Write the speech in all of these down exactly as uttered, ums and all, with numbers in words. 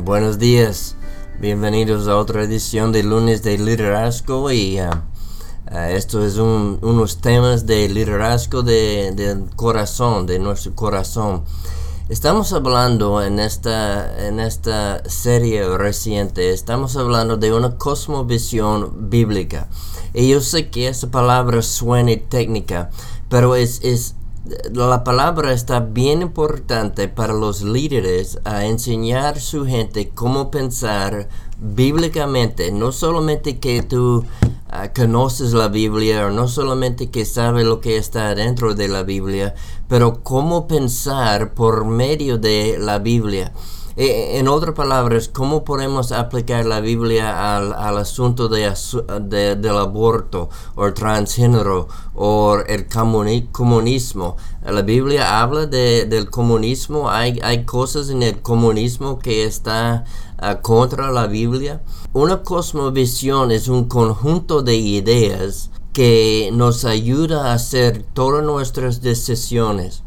Buenos días, bienvenidos a otra edición de Lunes de Liderazgo y uh, uh, esto es un, unos temas de liderazgo de, del corazón, de nuestro corazón. Estamos hablando en esta, en esta serie reciente, estamos hablando de una cosmovisión bíblica. Y yo sé que esa palabra suena técnica, pero es, es la palabra está bien importante para los líderes a enseñar a su gente cómo pensar bíblicamente, no solamente que tú uh, conoces la Biblia o no solamente que sabes lo que está dentro de la Biblia, pero cómo pensar por medio de la Biblia. En otras palabras, ¿cómo podemos aplicar la Biblia al, al asunto de, de, del aborto o el transgénero o el comuni, comunismo? La Biblia habla de, del comunismo. ¿Hay, hay cosas en el comunismo que está uh, contra la Biblia? Una cosmovisión es un conjunto de ideas que nos ayuda a hacer todas nuestras decisiones.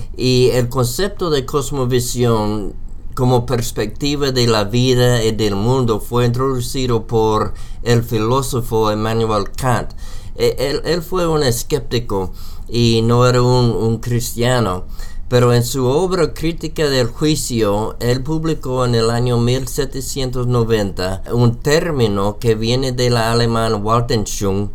Y el concepto de cosmovisión como perspectiva de la vida y del mundo fue introducido por el filósofo Immanuel Kant. Él, él fue un escéptico y no era un, un cristiano, pero en su obra Crítica del Juicio, él publicó en el año mil setecientos noventa un término que viene del alemán Weltanschauung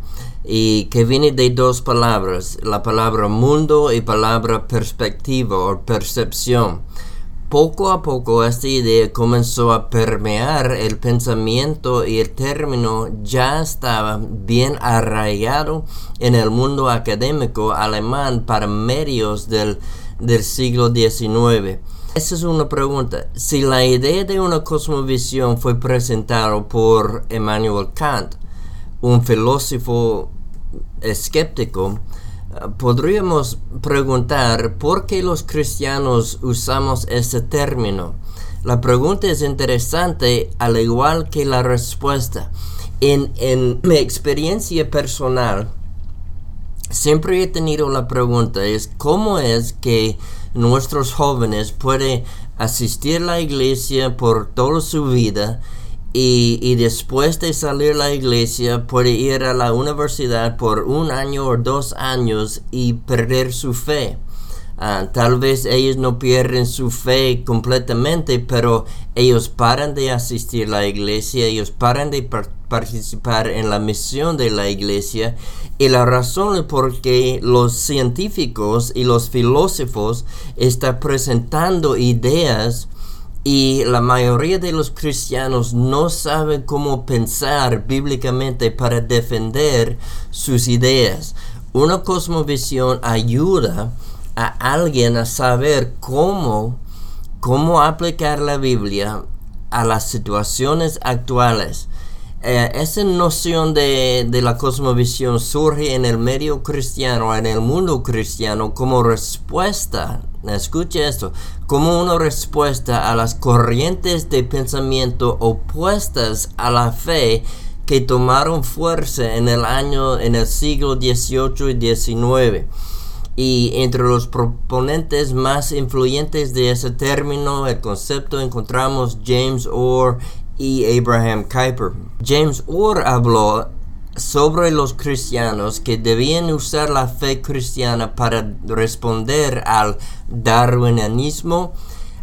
y que viene de dos palabras, la palabra mundo y palabra perspectiva o percepción. Poco a poco esta idea comenzó a permear el pensamiento y el término ya estaba bien arraigado en el mundo académico alemán para medios del, del siglo diecinueve. Esa es una pregunta. Si la idea de una cosmovisión fue presentada por Immanuel Kant, un filósofo escéptico, podríamos preguntar por qué los cristianos usamos ese término. La pregunta es interesante, al igual que la respuesta. En, en mi experiencia personal, siempre he tenido la pregunta, es cómo es que nuestros jóvenes pueden asistir a la iglesia por toda su vida Y, y después de salir de la iglesia puede ir a la universidad por un año o dos años y perder su fe. Uh, tal vez ellos no pierden su fe completamente, pero ellos paran de asistir a la iglesia, ellos paran de par- participar en la misión de la iglesia. Y la razón es porque los científicos y los filósofos están presentando ideas y la mayoría de los cristianos no saben cómo pensar bíblicamente para defender sus ideas. Una cosmovisión ayuda a alguien a saber cómo, cómo aplicar la Biblia a las situaciones actuales. Eh, esa noción de, de la cosmovisión surge en el medio cristiano, en el mundo cristiano, como respuesta, escuche esto, como una respuesta a las corrientes de pensamiento opuestas a la fe que tomaron fuerza en el año, en el siglo dieciocho y diecinueve. Y entre los proponentes más influyentes de ese término, el concepto, encontramos James Orr y Abraham Kuyper. James Orr habló sobre los cristianos que debían usar la fe cristiana para responder al darwinismo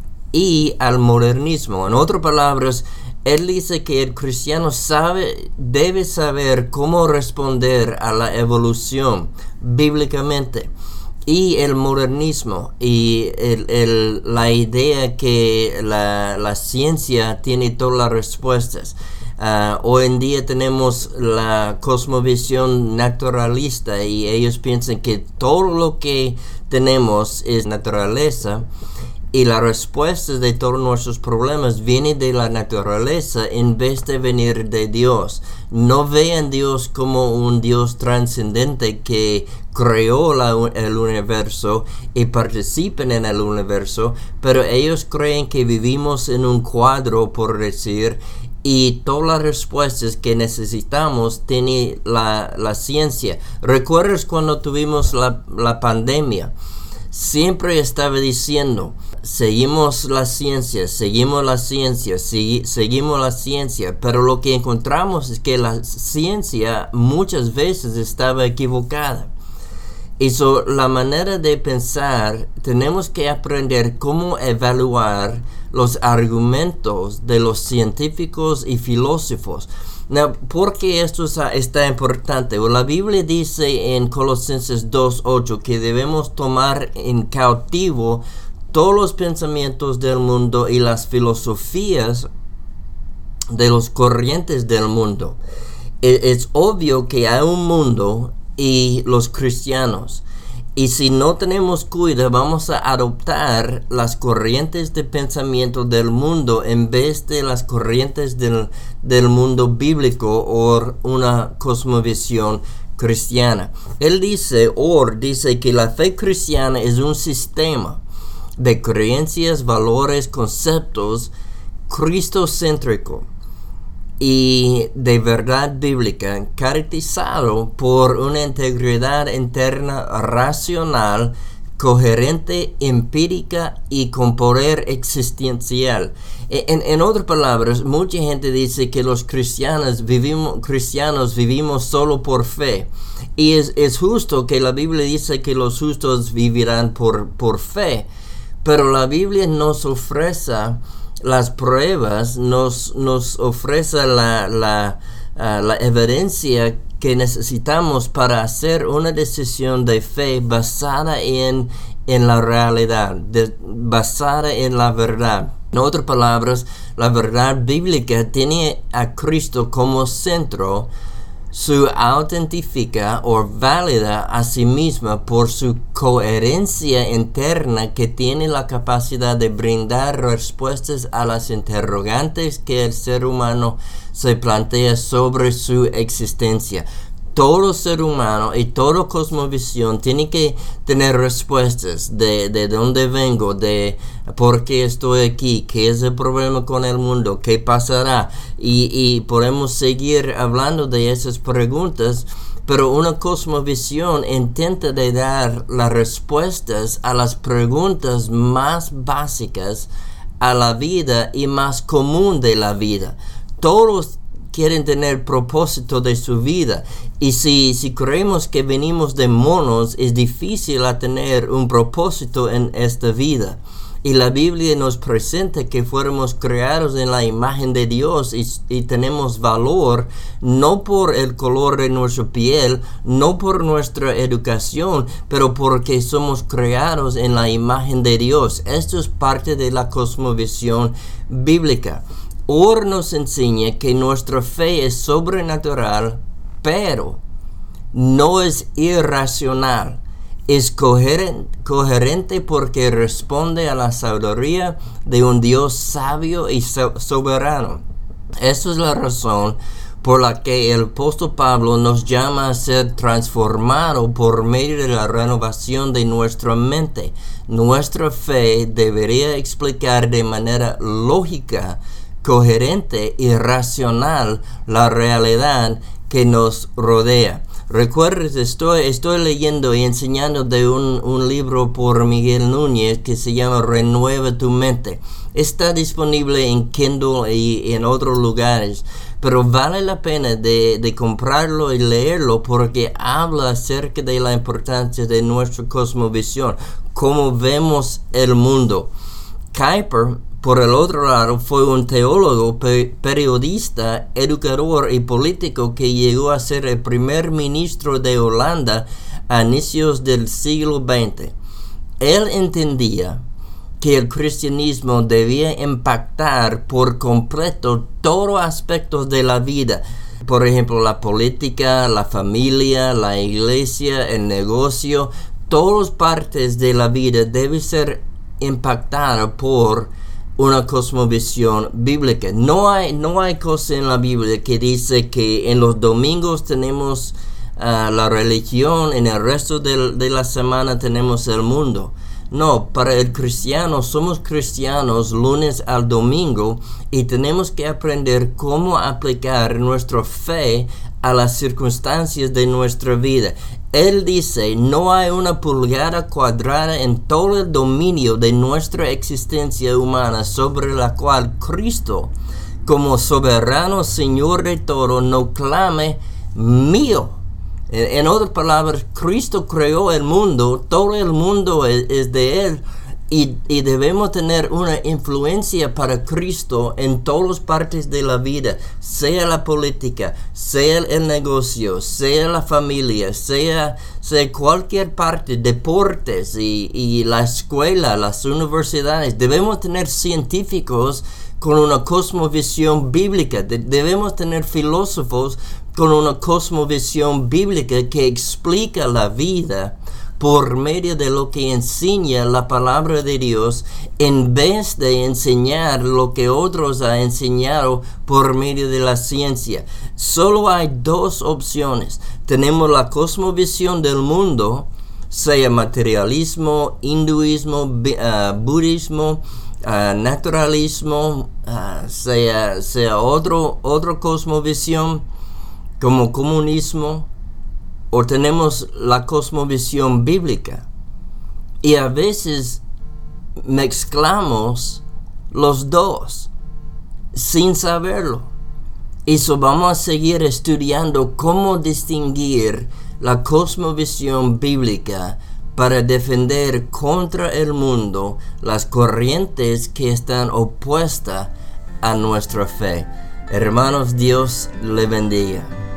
y al modernismo. En otras palabras, él dice que el cristiano sabe, debe saber cómo responder a la evolución bíblicamente. Y el modernismo y el, el, la idea que la, la ciencia tiene todas las respuestas. Uh, hoy en día tenemos la cosmovisión naturalista y ellos piensan que todo lo que tenemos es naturaleza y la respuesta de todos nuestros problemas viene de la naturaleza en vez de venir de Dios. No vean Dios como un Dios trascendente que creó la, el universo y participen en el universo, pero ellos creen que vivimos en un cuadro, por decir, y todas las respuestas que necesitamos tiene la, la ciencia. ¿Recuerdas cuando tuvimos la, la pandemia? Siempre estaba diciendo, seguimos la ciencia, seguimos la ciencia, segui- seguimos la ciencia, pero lo que encontramos es que la ciencia muchas veces estaba equivocada. Y so, la manera de pensar, tenemos que aprender cómo evaluar los argumentos de los científicos y filósofos. Now, ¿por qué esto está, está importante? Well, la Biblia dice en Colosenses dos ocho que debemos tomar en cautivo todos los pensamientos del mundo y las filosofías de los corrientes del mundo. Es, es obvio que hay un mundo y los cristianos. Y si no tenemos cuidado, vamos a adoptar las corrientes de pensamiento del mundo en vez de las corrientes del, del mundo bíblico o una cosmovisión cristiana. Él dice, Orr dice que la fe cristiana es un sistema de creencias, valores, conceptos cristocéntrico y de verdad bíblica, caracterizado por una integridad interna racional, coherente, empírica y con poder existencial. En, en otras palabras, mucha gente dice que los cristianos vivimos, cristianos vivimos solo por fe. Y es, es justo que la Biblia dice que los justos vivirán por, por fe. Pero la Biblia nos ofrece las pruebas, nos, nos ofrece la, la, uh, la evidencia que necesitamos para hacer una decisión de fe basada en, en la realidad, de, basada en la verdad. En otras palabras, la verdad bíblica tiene a Cristo como centro. Su autentifica o válida a sí misma por su coherencia interna que tiene la capacidad de brindar respuestas a las interrogantes que el ser humano se plantea sobre su existencia. Todo ser humano y toda cosmovisión tiene que tener respuestas de, de dónde vengo, de por qué estoy aquí, qué es el problema con el mundo, qué pasará. Y, y podemos seguir hablando de esas preguntas, pero una cosmovisión intenta de dar las respuestas a las preguntas más básicas a la vida y más común de la vida. Todos quieren tener propósito de su vida, y si, si creemos que venimos de monos, es difícil a tener un propósito en esta vida. Y la Biblia nos presenta que fuéramos creados en la imagen de Dios y, y tenemos valor no por el color de nuestra piel, no por nuestra educación, pero porque somos creados en la imagen de Dios. Esto es parte de la cosmovisión bíblica. Orr nos enseña que nuestra fe es sobrenatural, pero no es irracional. Es coherente, coherente porque responde a la sabiduría de un Dios sabio y so- soberano. Esa es la razón por la que el apóstol Pablo nos llama a ser transformado por medio de la renovación de nuestra mente. Nuestra fe debería explicar de manera lógica, coherente y racional la realidad que nos rodea. Recuerdes, estoy, estoy leyendo y enseñando de un, un libro por Miguel Núñez que se llama Renueva tu mente. Está disponible en Kindle y en otros lugares, pero vale la pena de, de comprarlo y leerlo porque habla acerca de la importancia de nuestra cosmovisión, cómo vemos el mundo. Kuyper, por el otro lado, fue un teólogo, pe- periodista, educador y político que llegó a ser el primer ministro de Holanda a inicios del siglo veinte. Él entendía que el cristianismo debía impactar por completo todos los aspectos de la vida. Por ejemplo, la política, la familia, la iglesia, el negocio, todas partes de la vida deben ser impactadas por una cosmovisión bíblica. No hay, no hay cosa en la Biblia que dice que en los domingos tenemos uh, la religión, en el resto de, de la semana tenemos el mundo. No, para el cristiano somos cristianos lunes al domingo y tenemos que aprender cómo aplicar nuestra fe a las circunstancias de nuestra vida. Él dice, no hay una pulgada cuadrada en todo el dominio de nuestra existencia humana sobre la cual Cristo, como soberano Señor de todo, no clame mío. En, en otras palabras, Cristo creó el mundo, todo el mundo es, es de Él, y, y debemos tener una influencia para Cristo en todas las partes de la vida, sea la política, sea el negocio, sea la familia, sea, sea cualquier parte, deportes y, y la escuela, las universidades. Debemos tener científicos con una cosmovisión bíblica, de, debemos tener filósofos con una cosmovisión bíblica que explica la vida por medio de lo que enseña la palabra de Dios, en vez de enseñar lo que otros han enseñado por medio de la ciencia. Solo hay dos opciones. Tenemos la cosmovisión del mundo, sea materialismo, hinduismo, uh, budismo, uh, naturalismo, uh, sea, sea otro, otro cosmovisión como comunismo, o tenemos la cosmovisión bíblica, y a veces mezclamos los dos sin saberlo. Y so vamos a seguir estudiando cómo distinguir la cosmovisión bíblica para defender contra el mundo las corrientes que están opuestas a nuestra fe. Hermanos, Dios le bendiga.